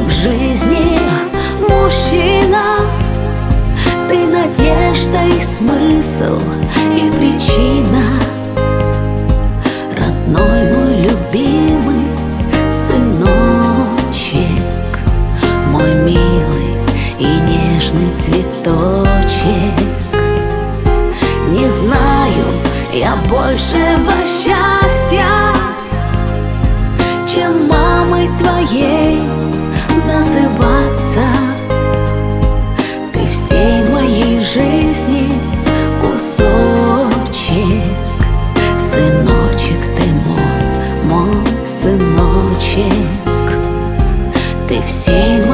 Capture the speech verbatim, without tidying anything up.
в жизни мужчина. Ты надежда и смысл, и причина. Родной мой любимый сыночек, мой милый и нежный цветочек. Не знаю я большего счастья, чем мамой твоей называться. Ты всей моей жизни кусочек, сыночек ты мой, мой сыночек. Ты всей